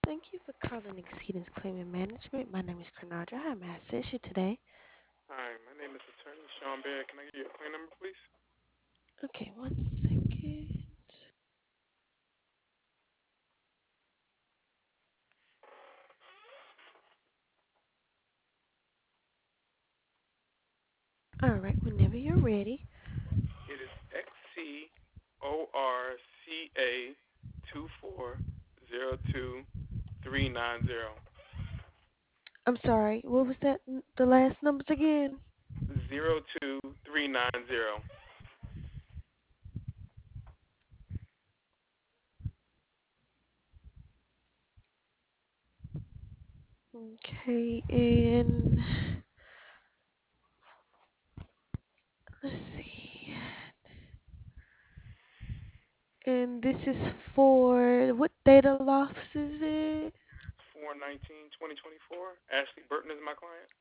Thank you for calling Exceedance Claimant Management. My name is Granadra. How may I assist you today? Hi, my name is Attorney Sean Bear. Can I get your claim number, please? Okay, 1 second. All right, whenever you're ready. It is XCORCA 2402390. I'm sorry, what was that? The last numbers again? 02390. Okay, and let's see. And this is for what data loss is it? 4/19/2024. Ashley Burton is my client.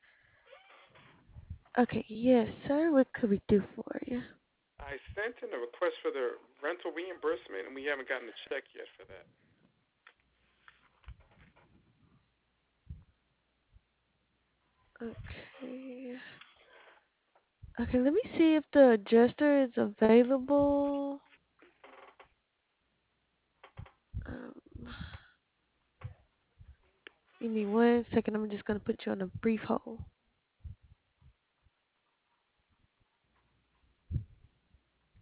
Okay, yes, sir. What could we do for you? I sent in a request for the rental reimbursement, and we haven't gotten a check yet for that. Okay. Okay, let me see if the adjuster is available. Um, Give me 1 second. I'm just gonna put you on a brief hold.